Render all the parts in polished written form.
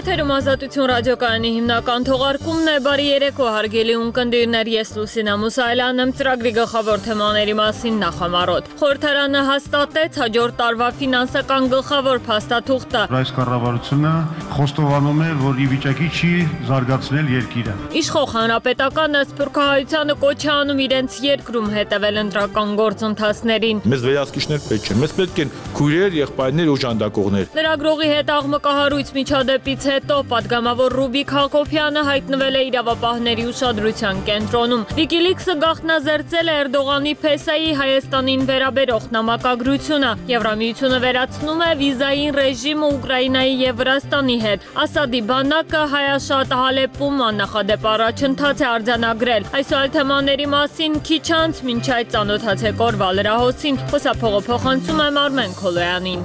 Եթերում Ազատություն ռադիոկայանի հիմնական թողարկումն է, բարի երեկո հարգելի ունկնդիրներ, ես Լուսինա Մուսայելյանն եմ, ծրագրի գլխավոր թեմաների մասին նախամարոտ։ Խորհրդարանը հաստատեց հաջորդ տարվա ֆինանսական գլխավոր փաստաթուղթը։ Այս կառավարությունը խոստովանում է, որ ի վիճակի չի զարգացնել երկիրը։ Իշխող հանրապետականը Սփյուռքահայությանը կոչ է անում իրենց երկրում հետևել ընտրական գործընթացներին։ Մեզ վերահսկիչներ պետք չեն, մեզ պետք են քույրեր, եղբայրներ, օժանդակողներ։ Լրագրողի հետ աղմկահարույց միջադեպից հետո պատգամավոր Ռուբիկ Հակոբյանը հայտնվել է իրավապահների ուշադրության կենտրոնում։ WikiLeaks-ը գաղտնազերծել է Էրդողանի փեսայի Հայաստանին վերաբերող նամակագրությունը։ Եվրամիությունը վերացնում է վիզային ռեժիմը Ուկրաինայի եւ Վրաստանի հետ։ Ասադի բանակը Հայաշատ Հալեպում աննախադեպ առաջընթաց է արձանագրել։ Այսօր թեմաների մասին քիչ անց մինչ այդ ծանոթացեք օրվա լրահոսին։ Խոսափողը փոխանցում եմ Արմեն Քոլոյանին։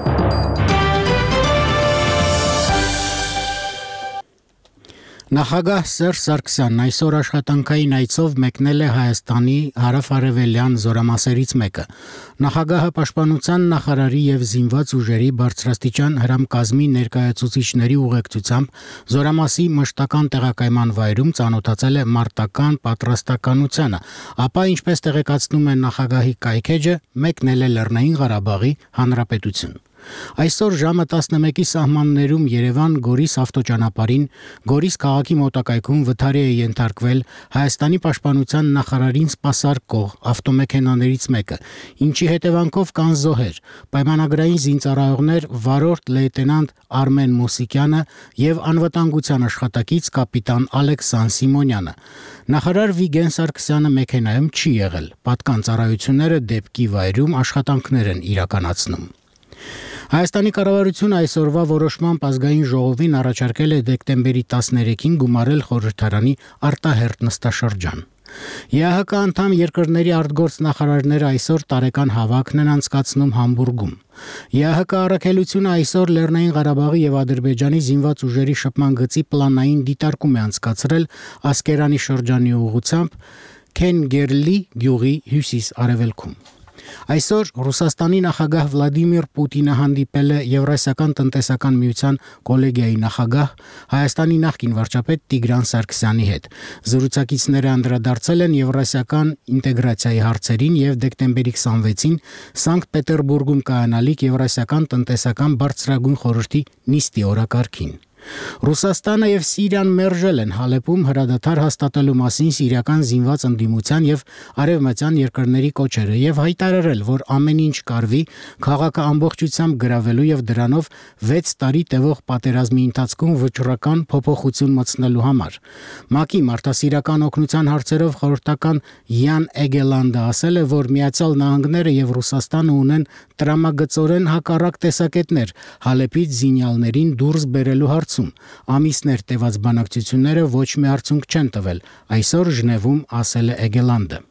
Նախագահ Սերժ Սարգսյանն այսօր աշխատանքային այցով մեկնել է Հայաստանի հարավ-արևելյան զորամասերից մեկը։ Նախագահը պաշտպանության նախարարի եւ զինված ուժերի բարձրաստիճան հրամկազմի ներկայացուցիչների ուղեկցությամբ զորամասի մշտական տեղակայման վայրում ծանոթացել է մարտական պատրաստականությանը, ապա ինչպես տեղեկացնում է նախագահի կայքեջը, մեկնել է Լեռնային Ղարաբաղի Հանրապետություն։ Այսօր ժամը 11-ի սահմաններում Երևան-Գորիս ավտոճանապարհին Գորիս քաղաքի մոտակայքում վթարի է ենթարկվել Հայաստանի պաշտպանության նախարարին սպասարկող ավտոմեքենաներից մեկը, ինչի հետևանքով կան զոհեր։ Պայմանագրային զինծառայողներ վարորդ լեյտենանտ Արմեն Մուսիկյանը եւ անվտանգության աշխատակից կապիտան Ալեքսան Սիմոնյանը։ Նախարար Վիգեն Սարգսյանը մեքենայում չի եղել։ Պատկան ծառայությունները դեպքի վայրում աշխատանքներ են իրականացնում։ Հայաստանի կառավարությունը այսօրվա որոշմամբ ազգային ժողովին առաջարկել է դեկտեմբերի 13-ին գումարել խորհրդարանի արտահերթ նստաշրջան։ ԵԱՀԿ անդամ երկրների արտգործնախարարները այսօր տարեկան հավաքն են անցկացնում Համբուրգում։ ԵԱՀԿ առաքելությունը այսօր Լեռնային Ղարաբաղի եւ Ադրբեջանի զինված ուժերի շփման գծի պլանային դիտարկում է անցկացրել Ասկերանի շրջանի ուղղությամբ Քենգերլի գյուղի հյուսիս-արևելքում։ Այսօր Ռուսաստանի նախագահ Վլադիմիր Պուտինը հանդիպել է Եվրասիական տնտեսական միության կոլեգիայի նախագահ Հայաստանի նախկին վարչապետ Տիգրան Սարգսյանի հետ։ Զրուցակիցները անդրադարձել են եվրասիական ինտեգրացիայի հարցերին եւ դեկտեմբերի 26-ին Սանկտ Պետերբուրգում կայանալիք Եվրասիական տնտեսական բարձրագույն խորհրդի նիստի օրակարգին։ Ռուսաստանը եւ Սիրիան մերժել են Հալեպում հրադադար հաստատելու մասին սիրիական զինված ընդդիմության եւ արևմտյան երկրների կոչերը եւ հայտարարել, որ ամեն ինչ կարվի քաղաքը ամբողջությամբ գրավելու եւ դրանով 6 տարի տևող պատերազմի ընթացքում վճռական փոփոխություն մտցնելու համար։ ՄԱԿ-ի մարդասիրական օգնության հարցերով խորհրդական Յան Էգելանդը ասել է, որ Միացյալ Նահանգները եւ Ռուսաստանը ունեն տրամագծորեն հակառակ տեսակետներ Հալեպից զինյալներին դուրս բերելու հարցում։ Ամիսներ տևած բանակցությունները ոչ մի արդյունք չեն տվել, այսօր Ժնևում ասել է Էգելանդը։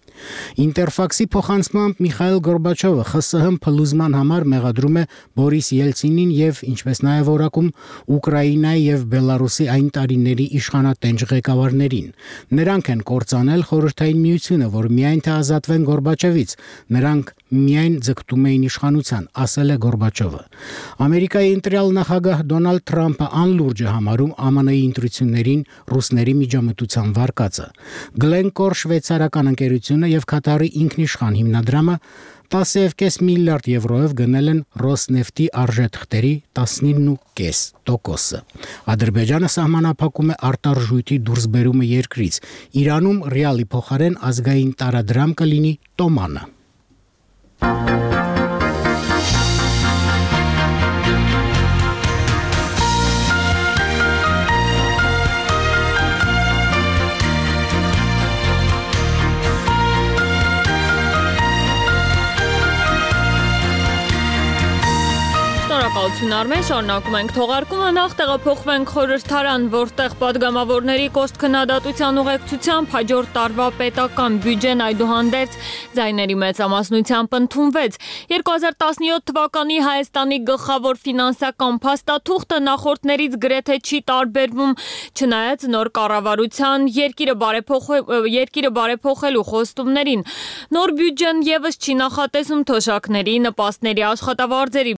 Ինտերֆաքսի փոխանցմամբ Միխայիլ Գորբաչովը ԽՍՀՄ փլուզման համար մեղադրում է Բորիս Ելցինին եւ ինչպես նաեւ որակում Ուկրաինայի եւ Բելարուսի այն տարիների իշխանատենչ ղեկավարներին։ Նրանք են կործանել խորհրդային միությունը, որ միայն թե ազատվեն Գորբաչովից, նրանք միայն ձգտում էին իշխանության, ասել է Գորբաչովը։ Ամերիկայի ընտրյալ նախագահ Դոնալդ Թրամփը անլուրջ է համարում ԱՄՆ-ի ընտրություններին ռուսների միջամտության վարկածը։ Գլենկոր շվեյցարական ընկերությունը եւ Քաթարի ինքնիշխան հիմնադրամը 10.5 միլիարդ եվրոյով գնել են Ռոսնեֆտի արժեթղթերի 19.5%-ը։ Ադրբեջանը սահմանափակում է արտարժույթի դուրսբերումը երկրից։ Իրանում ռիալի փոխարեն ազգային տարադրամ կլինի տոմանը։ Շնորհակալություն Արմեն, շարունակում ենք թողարկումը, նախ տեղափոխվենք խորհրդարան, որտեղ պատգամավորների կոշտ քննադատության ուղեկցությամբ հաջորդ տարվա պետական բյուջեն այդուհանդերձ ձայների մեծամասնությամբ ընդունվեց։ 2017 թվականի Հայաստանի գլխավոր ֆինանսական փաստաթուղթը նախորդներից գրեթե չի տարբերվում, չնայած նոր կառավարության երկիրը բարեփոխելու խոստումներին։ Նոր բյուջեն եւս չի նախատեսում թոշակների, նպաստների, աշխատավարձերի